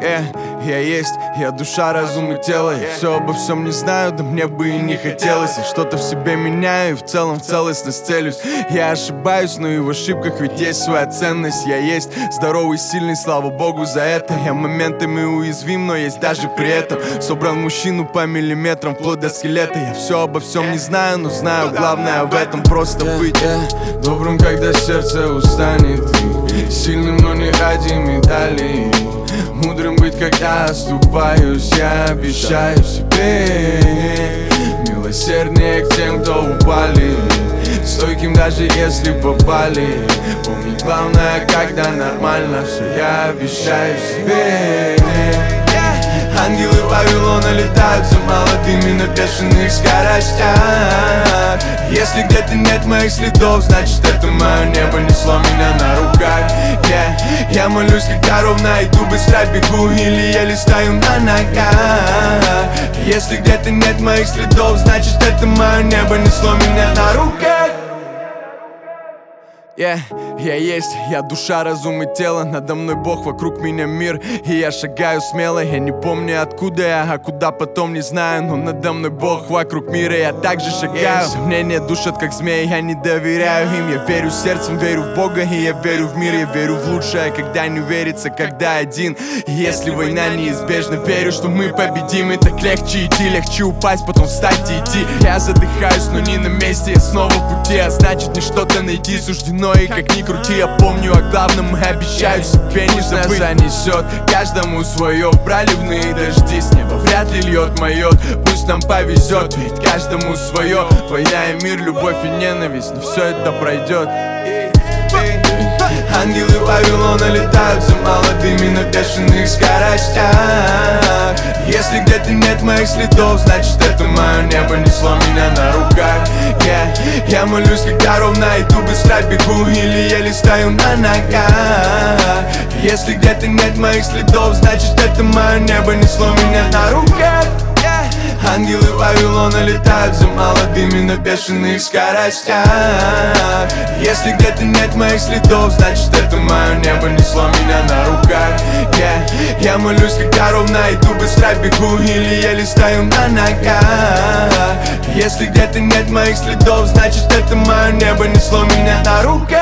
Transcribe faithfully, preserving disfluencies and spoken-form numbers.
Э, я есть, я душа, разум и тело. Я все обо всем не знаю, да мне бы и не хотелось. Я что-то в себе меняю и в целом в целостность целюсь. Я ошибаюсь, но и в ошибках ведь есть своя ценность. Я есть здоровый, сильный, слава богу за это. Я моментами уязвим, но есть даже при этом. Собран мужчину по миллиметрам, вплоть до скелета. Я все обо всем не знаю, но знаю, главное в этом просто быть добрым, когда сердце устанет, и сильным, но не ради медалей. Мудрым быть, когда оступаюсь, я обещаю себе. Милосерднее к тем, кто упали, стойким даже если попали. Помнить главное, когда нормально все, я обещаю себе. Ангелы Вавилона летают за молодыми на бешеных скоростях. Если где-то нет моих следов, значит это мое небо несло меня на руках. yeah. Я молюсь, когда ровно иду, быстро бегу или еле стою на ногах. Если где-то нет моих следов, значит это мое небо несло меня на руках. Yeah, я есть, я душа, разум и тело. Надо мной Бог, вокруг меня мир, и я шагаю смело. Я не помню откуда я, а куда потом не знаю. Но надо мной Бог, вокруг мира я также шагаю. Сомнения душат как змеи, я не доверяю им. Я верю сердцем, верю в Бога, и я верю в мир. Я верю в лучшее, когда не верится, когда один. И если война неизбежна, верю, что мы победим. И так легче идти, легче упасть, потом встать и идти. Я задыхаюсь, но не на месте, я снова в пути. А значит мне что-то найти суждено. И как ни крути, я помню о главном и обещаю себе не забыть. Занесет каждому свое, проливные дожди с неба вряд ли льет моет. Пусть нам повезет, ведь каждому свое. Война и мир, любовь и ненависть, но все это пройдет. Ангелы Вавилона летают за молодыми на бешеных скоростях. Если где-то нет моих следов, значит это мое небо несло меня на руках. yeah. Я молюсь, когда ровно иду, быстро бегу или еле стою на ногах. Если где-то нет моих следов, значит это мое небо несло меня на руках. Ангелы Вавилона летают за молодыми на бешеных скоростях. Если где-то нет моих следов, значит это мое небо несло меня на руках. yeah. Я молюсь, когда ровно иду, быстро бегу или еле стою на ногах. Если где-то нет моих следов, значит это мое небо несло меня на руках.